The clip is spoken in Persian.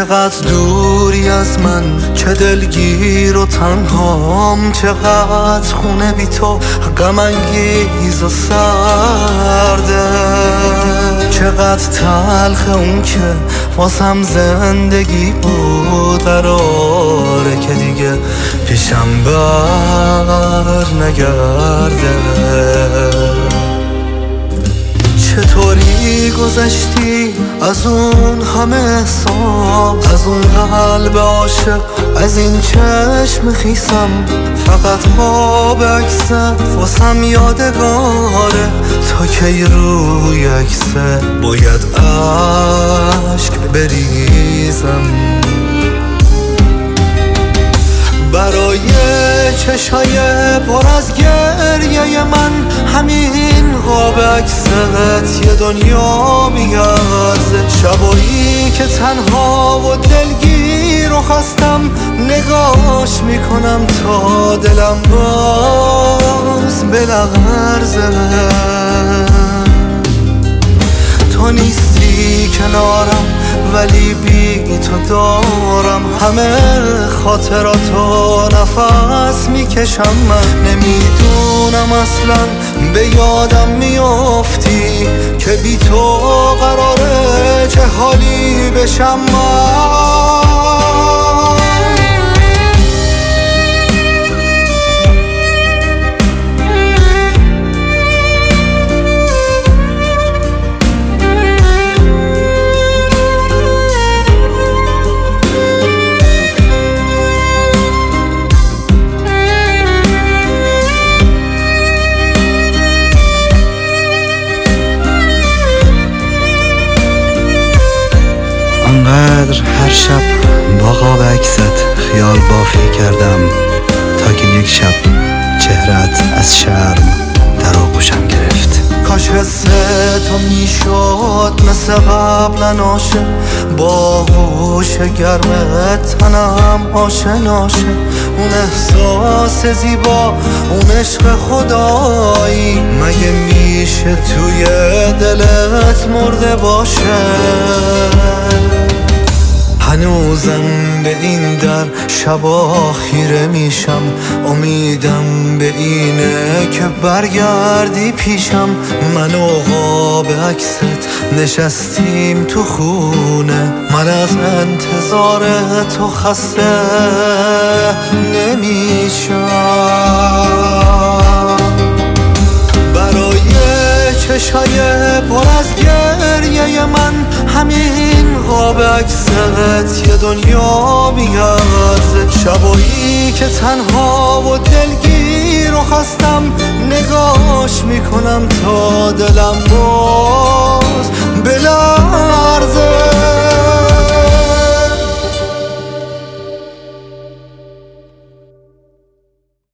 چقدر دوری از من، چه دلگیر و تنهام، چقدر خونه بی تو غم انگیز و سرده، چقدر تلخ اون که واسم زندگی بود قراره که دیگه پیشم بر نگرده. چطوری گذشتی از اون همه احساس، از اون قلب عاشق، از این چشم خیسم، فقط خواب عکست واسم یادگاره، تا کی روی عکسه باید عشق بریزم. برای چشای پر از گریه من همین قاب عکست یه دنیا میارزه. شبایی که تنها و دلگیر و خستم نگاش میکنم تا دلم باز بلغرزه. تو نیستی کنارم ولی بی تو دارم همه خاطراتو نفس میکشم. من نمیدونم اصلا به یادم میافتی که بی تو قراره چه حالی بشم. انقدر هر شب با قاب عکست خیال بافی کردم تا که یک شب چهرت از شرم در آغوشم گرفت. کاش حس تو میشد مثل قبلا عاشق، با آغوش گرم تنم آشناشه. اون احساس زیبا، اون عشق خدایی، مگه میشه توی دلت مرده باشه؟ هنوزم به این در شبا خیره میشم، امیدم به اینه که برگردی پیشم. من و قاب عکست نشستیم تو خونه، من از انتظار تو خسته نمیشم. برای چشای پر از گریه من همین قاب عکست یه دنیا میارزه. شبایی که تنها و دلگیر و خستم نگاش میکنم تا دلم